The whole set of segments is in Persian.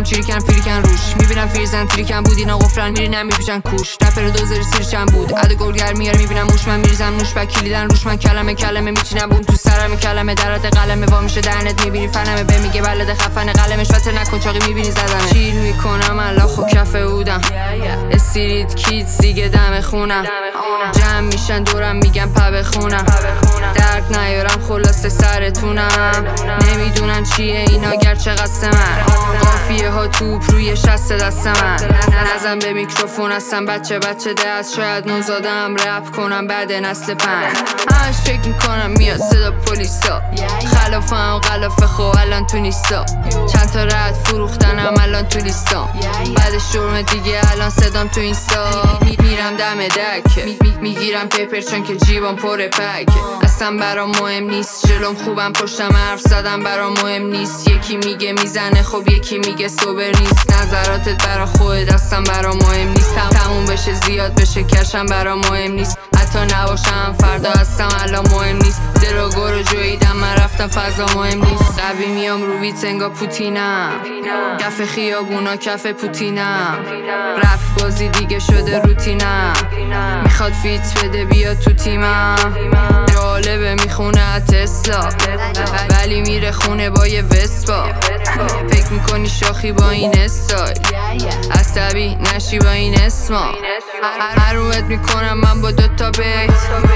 چیریکن فیریکن روش میبینم فیرزن تریکن بود اینا قفرن میرینم میپیشن کوش رپر دوزاری سیر چند بود عده گلگر میاره میبینم موش من میریزم نوش و کلیدن روش من کلمه میچینم بوم تو سرم کلمه درات قلمه وا میشه دهنت میبینی فنمه به میگه بلد خفن قلمش واسه نکن چاقی میبینی زدمه چیل میکنم الله خو کف اودم استریت کیدز دیگه دم خونم جمع میشن دورم میگم پا بخونم درد نیارم خلاصه سرتونم نمیدونن چیه اینا گرچه قصد من قافیه ها توپ روی شست دست من نزن به میکروفون هستم بچه دست شاید نوزادم رپ کنم بعد نسل 5 همش فکر میکنم میاد صدا پلیسا خلافم غلافه خو الان تو نیستا چند تا رد فروختنم الان تو لیستا بعد شرم دیگه الان صدام تو اینستا میرم دم دک میگیرم پیپر چون که جیبم پر پک اصلا برام مهم نیست جلوم خوبم پشتم حرف زدم برام مهم نیست یکی میگه میزنه خب یکی میگه سوبر نیست نظراتت برا خودت اصلا برام مهم نیست تموم بشه زیاد بشه کشم برام مهم نیست حتی نباشم فردا هستم الان مهم نیست دروگو رو جویدم من رفتم فضا مهم نیست قوی میام رو بیت انگا پوتینم کف خیابونا کف پوتینم رپ بازی دیگه شده روتینم میخواد فیت بده بیا تو تیمم جالبه میخونه تسلا ولی میره خونه با یه وسپا فکر میکنی شاخی با این استایل عصبی نشی با این اسما حرومت میکنم من با دوتا بیت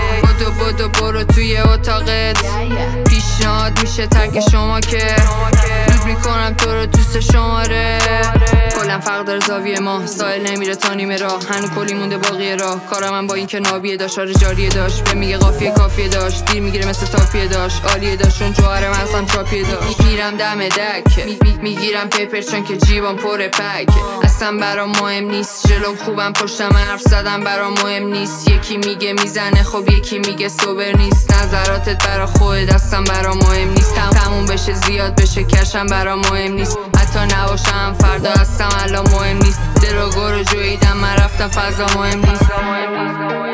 بدو برو توی اتاقت پیشنهاد میشه ترک شما که رود میکنم تو رو دوست شماره کلم فرق داره زاویه ما سایل نمیره تا نیمه راه هنو کلی مونده باقیه راه کارم من با این که نابیه داشت آره جاریه داشت به میگه قافیه کافیه داشت دیر میگیره مثل تاپیه داشت عالیه داشت چون جوهر مغزم چاپیه داشت میرم دم دک میگیرم پیپر چون که جیبم پر پک اصلا برام مهم نیست جلوم خوبم پشتم حرف زدم برام مهم نیست یکی میگه میزنه خب یکی میگه سوبر نیست نظراتت برا خودت اصلا برام مهم نیست تموم بشه زیاد بشه کشم برام مهم نیست حتی نباشم فردا هستم الان مهم نیست دروگو رو جویدم من رفتم فضا مهم نیست